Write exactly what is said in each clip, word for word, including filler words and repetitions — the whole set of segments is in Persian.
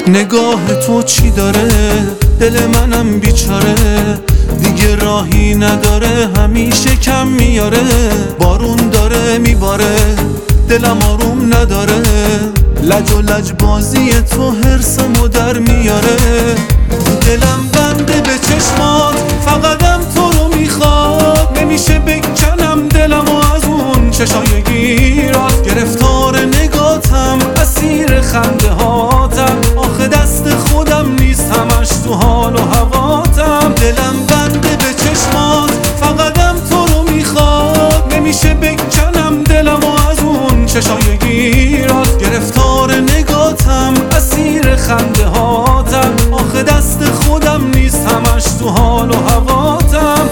نگاه تو چی داره؟ دل منم بیچاره دیگه راهی نداره، همیشه کم میاره. بارون داره میباره دلم آروم نداره، لج و لج بازی تو حرسمو در میاره. دلم بنده به چشمات فقطم تو رو میخواد، نمیشه بکنم دلمو از اون چشای گیرات. گرفتار نگاتم اسیر خنده هاتم، آخه دست خودم نیست همش تو حال و هواتم. دلم بنده به چشمات فقطم تو رو میخواد، نمیشه بکنم دلمو از اون چشای گیرات. گرفتار نگاتم اسیر خنده هاتم، آخه دست خودم نیست همش تو حال و هواتم.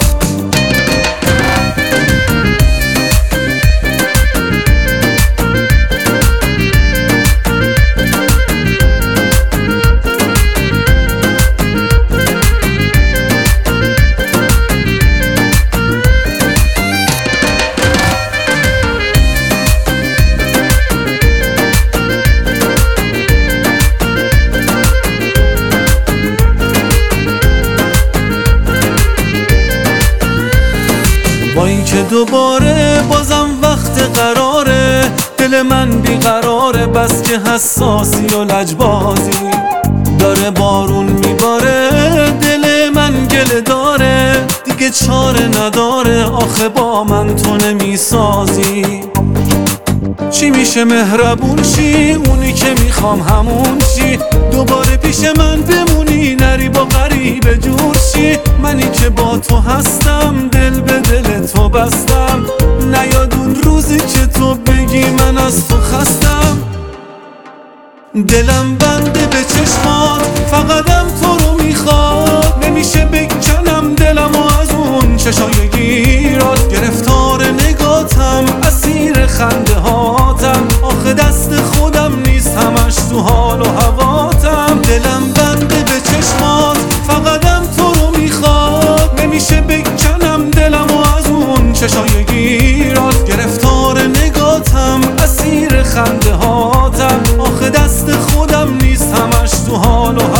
با این که دوباره بازم وقت قراره، دل من بیقراره بس که حساسی و لجبازی. داره بارون میباره دل من گله داره، دیگه چاره نداره آخه با من تو نمیسازی. چی میشه مهربون شی، اونی که میخوام همون شی. دوباره پیش من بمونی نری با غریبه جور شی. منی که با تو هستم دل به دل تو بستم، نیاد اون روزی که تو بگی من از تو خستم. دلم بنده به چشمات فقطم تو رو میخواد، نمیشه بکنم دلمو از اون چشای گیرات. گرفتار نگاتم اسیر خنده هاتم، آخه دست خودم نیست همش تو حال و هواتم. دلم بنده به چشمات فقطم تو رو میخواد، نمیشه بکنم دلمو از اون چشای گیرات. گرفتار نگاتم اسیر خنده هاتم، آخه دست خودم نیست همش تو حال و هواتم.